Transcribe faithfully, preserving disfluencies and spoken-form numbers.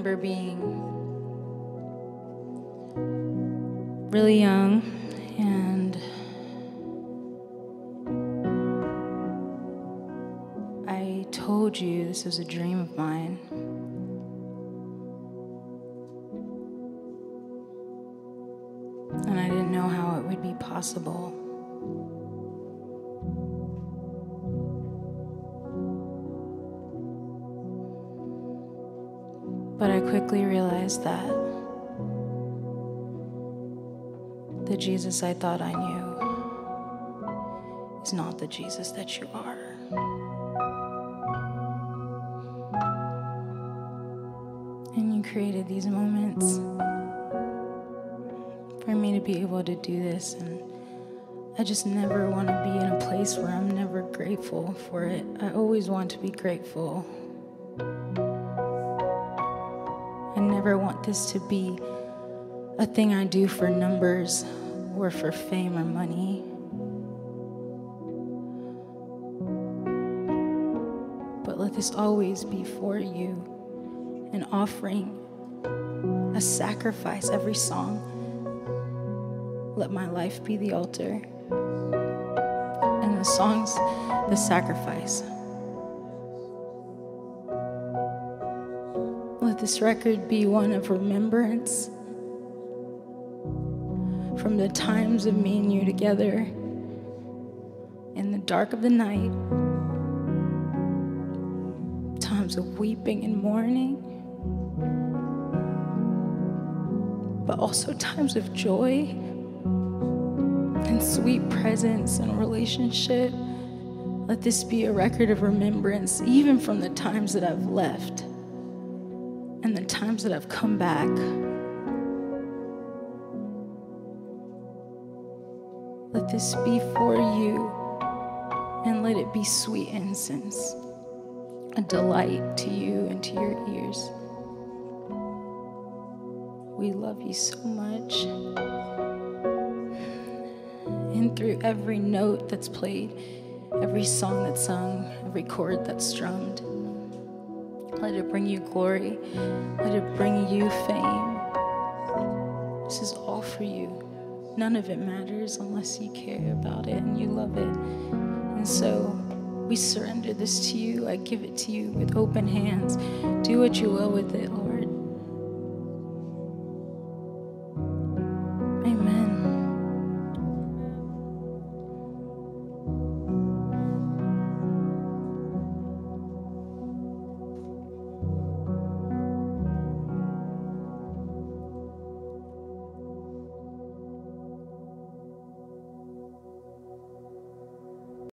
remember being really young, and I told you this was a dream of mine. And I didn't know how it would be possible. But I quickly realized that the Jesus I thought I knew is not the Jesus that you are. And you created these moments for me to be able to do this, and I just never want to be in a place where I'm never grateful for it. I always want to be grateful. I never want this to be a thing I do for numbers or for fame or money. But let this always be for you, an offering, a sacrifice. Every song, let my life be the altar, and the songs, the sacrifice. Let this record be one of remembrance from the times of me and you together in the dark of the night, times of weeping and mourning, but also times of joy and sweet presence and relationship. Let this be a record of remembrance, even from the times that I've left and the times that I've come back. Let this be for you, and let it be sweet incense, a delight to you and to your ears. We love you so much. And through every note that's played, every song that's sung, every chord that's strummed, let it bring you glory. Let it bring you fame. This is all for you. None of it matters unless you care about it and you love it. And so we surrender this to you. I give it to you with open hands. Do what you will with it, Lord.